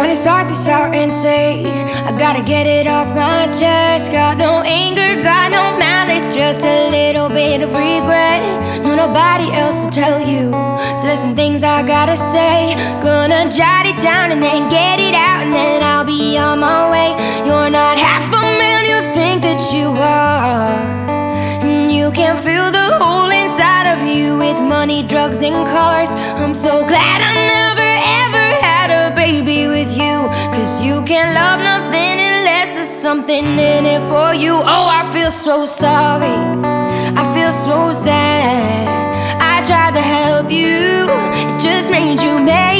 Wanna start this out and say I gotta get it off my chest. Got no anger, got no malice, just a little bit of regret. No, nobody else will tell you, so there's some things I gotta say. Gonna jot it down and then get it out, and then I'll be on my way. You're not half the man you think that you are, and you can fill the hole inside of you with money, drugs, and cars. I'm so glad I never ever had a baby with you, 'cause you can't love nothing unless there's something in it for you. Oh, I feel so sorry, I feel so sad. I tried to help you, it just made you mad.